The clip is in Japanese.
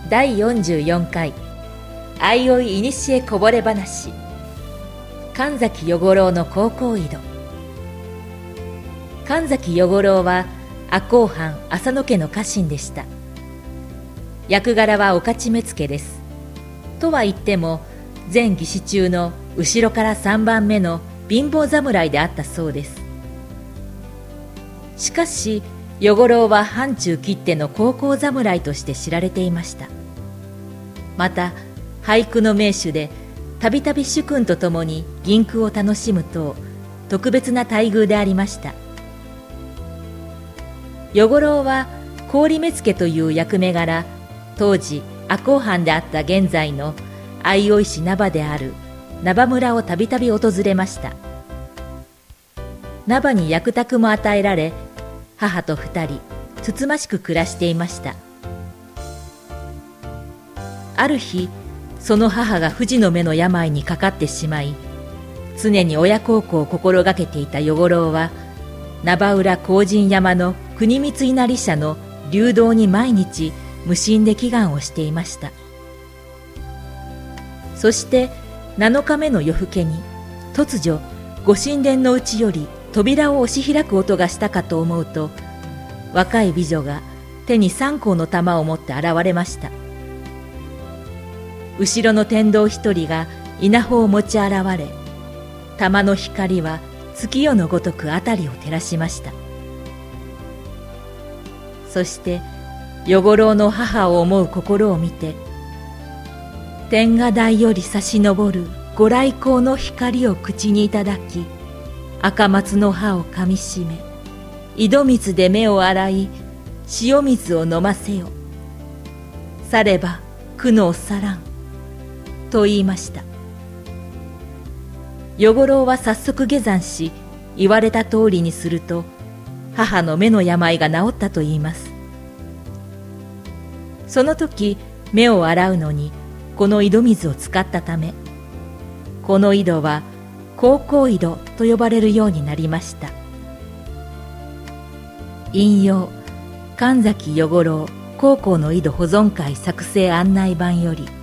第44回相生いにしえこぼれ話、神崎与五郎の高校井戸。神崎与五郎は赤穂藩浅野家の家臣でした。役柄は御徒目付です。とは言っても前義士中の後ろから3番目の貧乏侍であったそうです。しかし与五郎は藩中きっての高校侍として知られていました。また俳句の名手でたびたび主君と共に吟句を楽しむと特別な待遇でありました。与五郎は郡目付という役目柄、当時赤穂藩であった現在の相生市名場である名場村をたびたび訪れました。名場に役宅も与えられ、母と2人つつましく暮らしていました。ある日、その母が不治の目の病にかかってしまい、常に親孝行を心がけていた与五郎は、名場浦荒神山の国光稲荷社の流動に毎日無心で祈願をしていました。そして7日目の夜更けに、突如ご神殿の内より扉を押し開く音がしたかと思うと、若い美女が手に3個の玉を持って現れました。後ろの天童一人が稲穂を持ち現れ、玉の光は月夜のごとくあたりを照らしました。そして与五郎の母を思う心を見て、天下台より差し昇るご来光の光を口にいただき、赤松の葉をかみしめ、井戸水で目を洗い、塩水を飲ませよ。されば苦悩さらん。と言いました。与五郎は早速下山し、言われた通りにすると、母の目の病が治ったと言います。その時、目を洗うのに、この井戸水を使ったため、この井戸は高校井戸と呼ばれるようになりました。引用、神崎与五郎高校の井戸保存会作成案内版より。